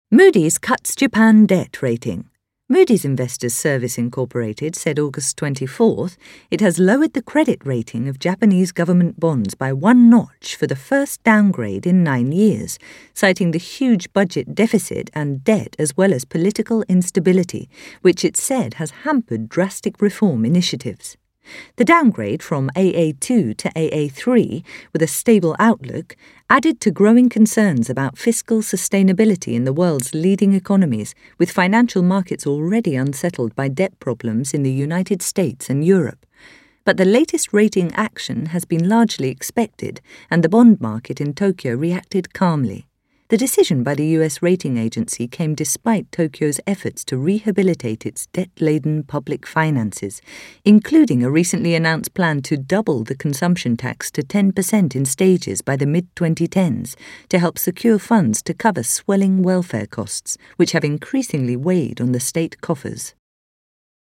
Moody's cuts Japan debt rating. Moody's Investors Service Incorporated said August 24th it has lowered the credit rating of Japanese government bonds by one notch for the first downgrade in 9 years, citing the huge budget deficit and debt as well as political instability, which it said has hampered drastic reform initiatives. The downgrade from AA2 to AA3, with a stable outlook, added to growing concerns about fiscal sustainability in the world's leading economies, with financial markets already unsettled by debt problems in the United States and Europe. But the latest rating action has been largely expected, and the bond market in Tokyo reacted calmly. The decision by the US rating agency came despite Tokyo's efforts to rehabilitate its debt-laden public finances, including a recently announced plan to double the consumption tax to 10% in stages by the mid-2010s to help secure funds to cover swelling welfare costs, which have increasingly weighed on the state coffers.